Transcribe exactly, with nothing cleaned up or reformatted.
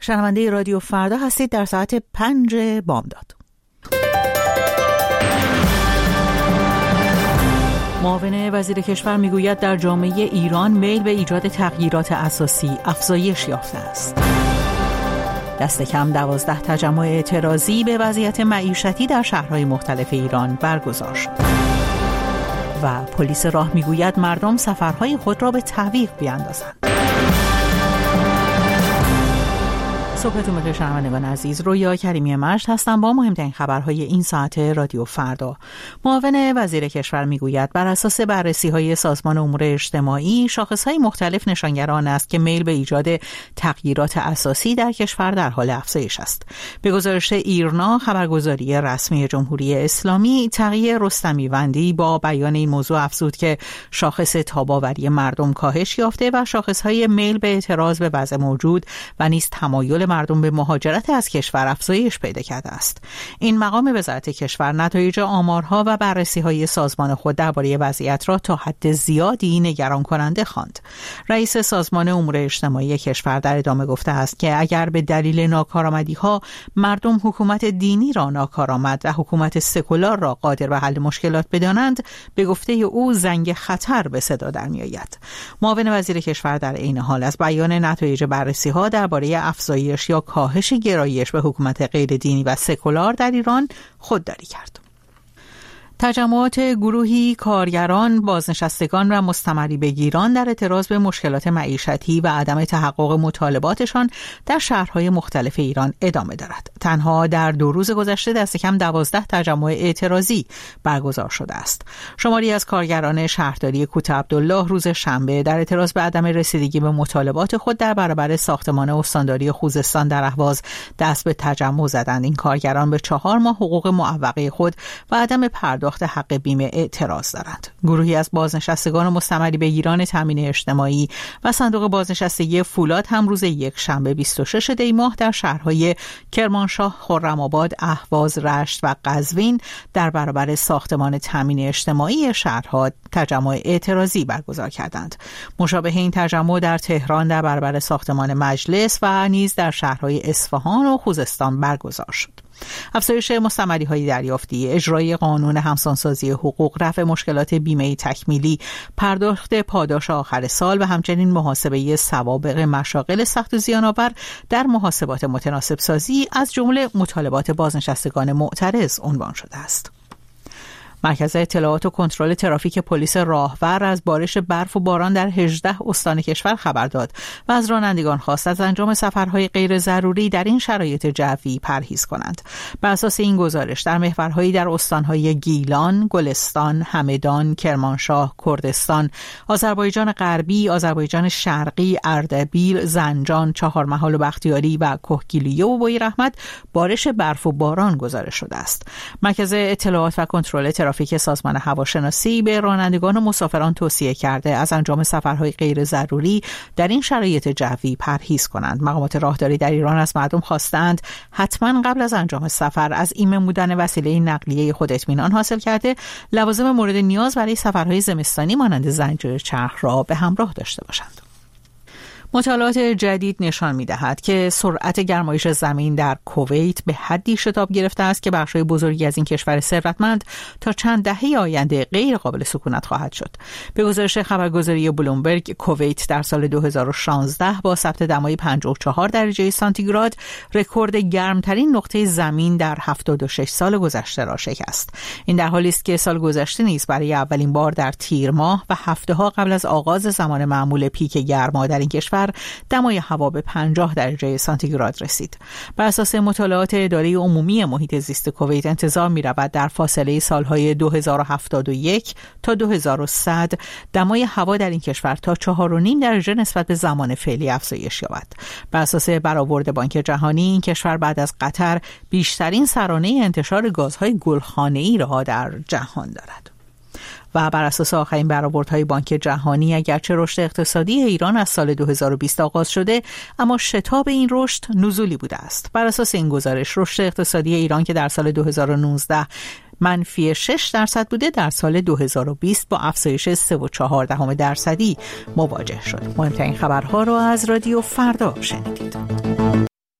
شنونده رادیو فردا هستید در ساعت پنج بامداد. معاون وزیر کشور میگوید در جامعه ایران میل به ایجاد تغییرات اساسی افزایش یافته است. دست کم دوازده تجمع اعتراضی به وضعیت معیشتی در شهرهای مختلف ایران برگزار شد. و پلیس راه میگوید مردم سفرهای خود را به تعویق بیاندازند. صبحتون بخیر شنوندگان عزیز، رویا کریمی مشت هستم با مهمترین خبرهای این ساعت رادیو فردا. معاون وزیر کشور میگوید بر اساس بررسی‌های سازمان امور اجتماعی شاخص‌های مختلف نشانگر آن است که میل به ایجاد تغییرات اساسی در کشور در حال افزایش است. به گزارش ایرنا خبرگزاری رسمی جمهوری اسلامی، تقی رستمی‌وندی با بیان این موضوع افزود که شاخص تاب‌آوری مردم کاهش یافته و شاخص‌های میل به اعتراض به وضع موجود و نیز تمایل مردم به مهاجرت از کشور افزایش پیدا کرده است. این مقام وزارت کشور نتایج آمارها و بررسی‌های سازمان خود درباره وضعیت را تا حد زیادی نگران کننده خواند. رئیس سازمان امور اجتماعی کشور در ادامه گفته است که اگر به دلیل ناکارآمدی‌ها مردم حکومت دینی را ناکارآمد و حکومت سکولار را قادر به حل مشکلات بدانند، به گفته او زنگ خطر به صدا در می‌آید. معاون وزیر کشور در عین حال از بیان نتایج بررسی‌ها درباره افزایش یا کاهش گرایش به حکومت غیر دینی و سکولار در ایران خودداری کرد. تجمعات گروهی کارگران، بازنشستگان و مستمری بگیران در اعتراض به مشکلات معیشتی و عدم تحقق مطالباتشان در شهرهای مختلف ایران ادامه دارد. تنها در دو روز گذشته دست کم دوازده تجمع اعتراضی برگزار شده است. شماری از کارگران شهرداری کوته عبدالله روز شنبه در اعتراض به عدم رسیدگی به مطالبات خود در برابر ساختمان استانداری خوزستان در اهواز دست به تجمع زدند. این کارگران به چهار ماه حقوق معوقه خود و عدم پرداخت حق بیمه اعتراض دارند. گروهی از بازنشستگان و مستمری بگیران تامین اجتماعی و صندوق بازنشستگی فولاد هم روز یک شنبه بیست و شش دی ماه در شهرهای کرمانشاه، خرم‌آباد، اهواز، رشت و قزوین در برابر ساختمان تامین اجتماعی شهرها تجمع اعتراضی برگزار کردند. مشابه این تجمع در تهران در برابر ساختمان مجلس و نیز در شهرهای اصفهان و خوزستان برگزار شد. افزایش مستمری‌های دریافتی، اجرای قانون همسانسازی حقوق، رفع مشکلات بیمه تکمیلی، پرداخت پاداش آخر سال و همچنین محاسبه سوابق مشاغل سخت و زیان‌آور در محاسبات متناسب سازی از جمله مطالبات بازنشستگان معترض عنوان شده است. مرکز اطلاعات و کنترل ترافیک پلیس راهور از بارش برف و باران در هجده استان کشور خبر داد و از رانندگان خواست از انجام سفرهای غیر ضروری در این شرایط جوی پرهیز کنند. بر اساس این گزارش در محورهایی در استانهای گیلان، گلستان، همدان، کرمانشاه، کردستان، آذربایجان غربی، آذربایجان شرقی، اردبیل، زنجان، چهارمحال و بختیاری و کهگیلویه و بویراحمد بارش برف و باران گزارش شده است. مرکز اطلاعات و کنترل ترافیک سازمان هواشناسی به رانندگان و مسافران توصیه کرده از انجام سفرهای غیر ضروری در این شرایط جوی پرهیز کنند. مقامات راهداری در ایران از مردم خواستند حتما قبل از انجام سفر از این نمودن وسیله نقلیه خود اطمینان حاصل کرده لوازم مورد نیاز برای سفرهای زمستانی مانند زنجیر چرخ را به همراه داشته باشند. مطالعات جدید نشان می‌دهد که سرعت گرمایش زمین در کویت به حدی شتاب گرفته است که بخش‌های بزرگی از این کشور ثروتمند تا چند دهه آینده غیر قابل سکونت خواهد شد. به گزارش خبرگزاری بلومبرگ، کویت در سال دو هزار و شانزده با ثبت دمای پنجاه و چهار درجه سانتیگراد رکورد گرمترین نقطه زمین در هفتاد و شش سال گذشته را شکست. این در حالی است که سال گذشته نیز برای اولین بار در تیر ماه و هفته‌ها قبل از آغاز زمان معمول پیک گرما در این کشور دمای هوا به پنجاه درجه سانتیگراد رسید. بر اساس مطالعات اداره عمومی محیط زیست کویت انتظار می رود در فاصله سالهای دو هزار و هفتاد و یک تا دو هزار و صد دمای هوا در این کشور تا چهار و نیم درجه نسبت به زمان فعلی افزایش یابد. بر اساس برآورد بانک جهانی این کشور بعد از قطر بیشترین سرانه انتشار گازهای گلخانه‌ای را در جهان دارد. و بر اساس آخرین برآوردهای بانک جهانی اگرچه رشد اقتصادی ایران از سال دو هزار و بیست آغاز شده اما شتاب این رشد نزولی بوده است. بر اساس این گزارش رشد اقتصادی ایران که در سال دو هزار و نوزده منفی شش درصد بوده در سال دو هزار و بیست با افزایش سه و چهار دهم درصدی مواجه شد. مهمترین خبرها را از رادیو فردا شنیدید.